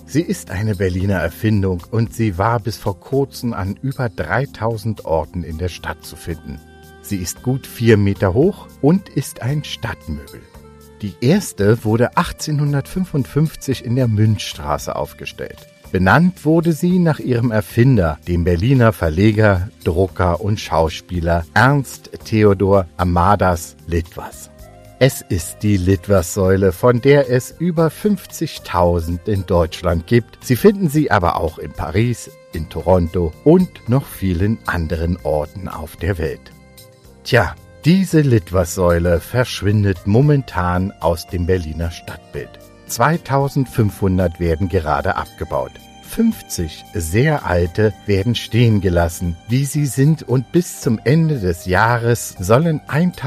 Sie ist eine Berliner Erfindung und sie war bis vor kurzem an über 3000 Orten in der Stadt zu finden. Sie ist gut 4 Meter hoch und ist ein Stadtmöbel. Die erste wurde 1855 in der Münchstraße aufgestellt. Benannt wurde sie nach ihrem Erfinder, dem Berliner Verleger, Drucker und Schauspieler Ernst Theodor Amadas Littwas. Es ist die Littwas-Säule, von der es über 50.000 in Deutschland gibt. Sie finden sie aber auch in Paris, in Toronto und noch vielen anderen Orten auf der Welt. Tja, diese Littwas-Säule verschwindet momentan aus dem Berliner Stadtbild. 2500 werden gerade abgebaut. 50 sehr alte werden stehen gelassen, wie sie sind, und bis zum Ende des Jahres sollen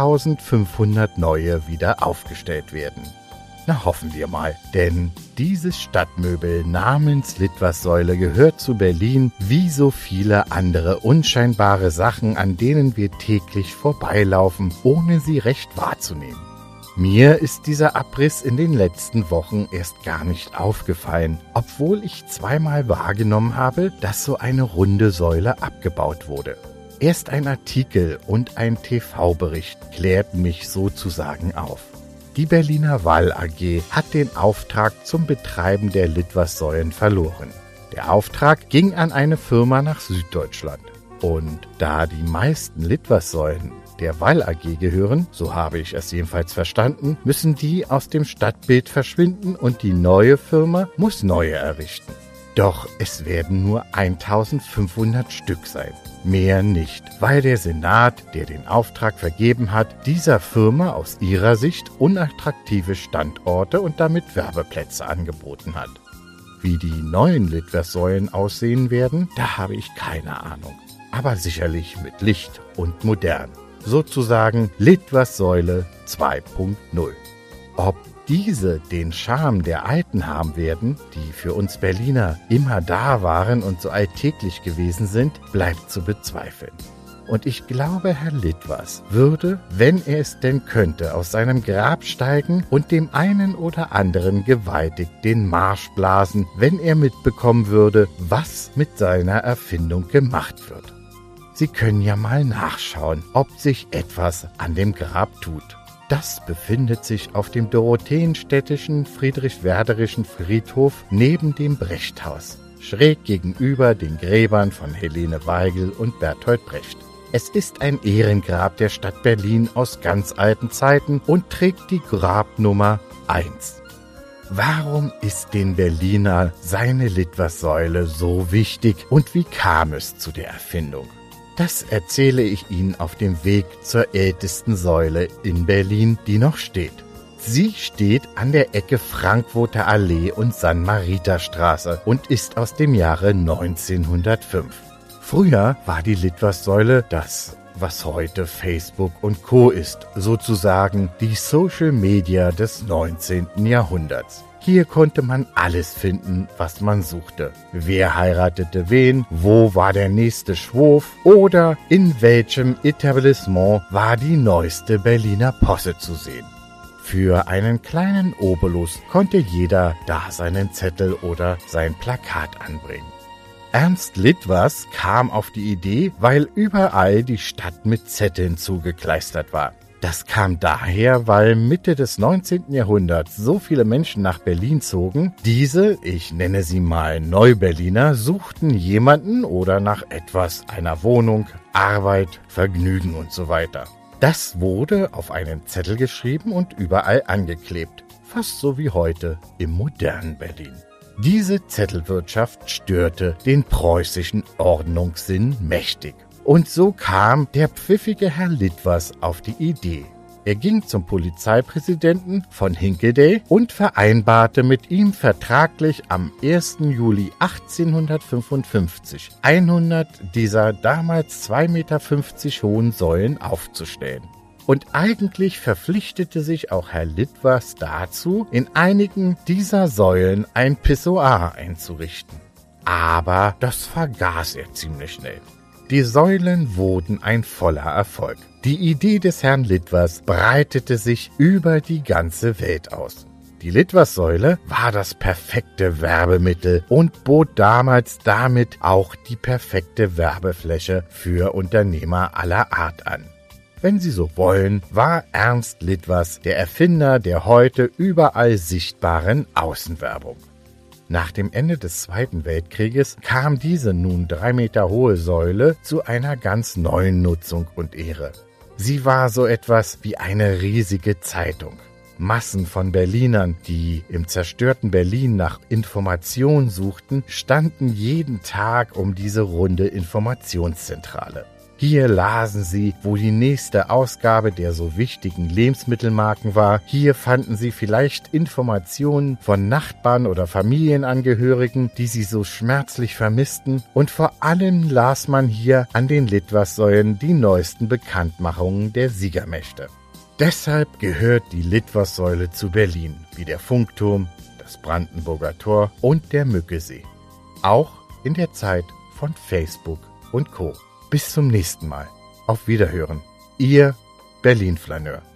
1500 neue wieder aufgestellt werden. Na, hoffen wir mal, denn dieses Stadtmöbel namens Littwas-Säule gehört zu Berlin wie so viele andere unscheinbare Sachen, an denen wir täglich vorbeilaufen, ohne sie recht wahrzunehmen. Mir ist dieser Abriss in den letzten Wochen erst gar nicht aufgefallen, obwohl ich zweimal wahrgenommen habe, dass so eine runde Säule abgebaut wurde. Erst ein Artikel und ein TV-Bericht klärten mich sozusagen auf. Die Berliner Wall AG hat den Auftrag zum Betreiben der Littwas-Säulen verloren. Der Auftrag ging an eine Firma nach Süddeutschland. Und da die meisten Littwas-Säulen der Wall AG gehören, so habe ich es jedenfalls verstanden, müssen die aus dem Stadtbild verschwinden und die neue Firma muss neue errichten. Doch es werden nur 1500 Stück sein. Mehr nicht, weil der Senat, der den Auftrag vergeben hat, dieser Firma aus ihrer Sicht unattraktive Standorte und damit Werbeplätze angeboten hat. Wie die neuen Littwas-Säulen aussehen werden, da habe ich keine Ahnung. Aber sicherlich mit Licht und modern. Sozusagen Littwas-Säule 2.0. Ob diese den Charme der Alten haben werden, die für uns Berliner immer da waren und so alltäglich gewesen sind, bleibt zu bezweifeln. Und ich glaube, Herr Littwas würde, wenn er es denn könnte, aus seinem Grab steigen und dem einen oder anderen gewaltig den Marsch blasen, wenn er mitbekommen würde, was mit seiner Erfindung gemacht wird. Sie können ja mal nachschauen, ob sich etwas an dem Grab tut. Das befindet sich auf dem Dorotheenstädtischen Friedrich-Werderischen Friedhof neben dem Brechthaus, schräg gegenüber den Gräbern von Helene Weigel und Bertolt Brecht. Es ist ein Ehrengrab der Stadt Berlin aus ganz alten Zeiten und trägt die Grabnummer 1. Warum ist den Berliner seine Littwas-Säule so wichtig und wie kam es zu der Erfindung? Das erzähle ich Ihnen auf dem Weg zur ältesten Säule in Berlin, die noch steht. Sie steht an der Ecke Frankfurter Allee und San-Marita-Straße und ist aus dem Jahre 1905. Früher war die Littwas-Säule das, was heute Facebook und Co. ist, sozusagen die Social Media des 19. Jahrhunderts. Hier konnte man alles finden, was man suchte. Wer heiratete wen, wo war der nächste Schwof oder in welchem Etablissement war die neueste Berliner Posse zu sehen. Für einen kleinen Obolus konnte jeder da seinen Zettel oder sein Plakat anbringen. Ernst Littwas kam auf die Idee, weil überall die Stadt mit Zetteln zugekleistert war. Das kam daher, weil Mitte des 19. Jahrhunderts so viele Menschen nach Berlin zogen. Diese, ich nenne sie mal Neuberliner, suchten jemanden oder nach etwas, einer Wohnung, Arbeit, Vergnügen und so weiter. Das wurde auf einen Zettel geschrieben und überall angeklebt, fast so wie heute im modernen Berlin. Diese Zettelwirtschaft störte den preußischen Ordnungssinn mächtig. Und so kam der pfiffige Herr Littwas auf die Idee. Er ging zum Polizeipräsidenten von Hinkeldey und vereinbarte mit ihm vertraglich am 1. Juli 1855 100 dieser damals 2,50 Meter hohen Säulen aufzustellen. Und eigentlich verpflichtete sich auch Herr Littwas dazu, in einigen dieser Säulen ein Pissoir einzurichten. Aber das vergaß er ziemlich schnell. Die Säulen wurden ein voller Erfolg. Die Idee des Herrn Littwas breitete sich über die ganze Welt aus. Die Litwas-Säule war das perfekte Werbemittel und bot damals damit auch die perfekte Werbefläche für Unternehmer aller Art an. Wenn Sie so wollen, war Ernst Litwas der Erfinder der heute überall sichtbaren Außenwerbung. Nach dem Ende des Zweiten Weltkrieges kam diese nun 3 Meter hohe Säule zu einer ganz neuen Nutzung und Ehre. Sie war so etwas wie eine riesige Zeitung. Massen von Berlinern, die im zerstörten Berlin nach Information suchten, standen jeden Tag um diese runde Informationszentrale. Hier lasen sie, wo die nächste Ausgabe der so wichtigen Lebensmittelmarken war. Hier fanden sie vielleicht Informationen von Nachbarn oder Familienangehörigen, die sie so schmerzlich vermissten. Und vor allem las man hier an den Litwas-Säulen die neuesten Bekanntmachungen der Siegermächte. Deshalb gehört die Litwas-Säule zu Berlin, wie der Funkturm, das Brandenburger Tor und der Mückesee. Auch in der Zeit von Facebook und Co. Bis zum nächsten Mal. Auf Wiederhören. Ihr Berlin-Flaneur.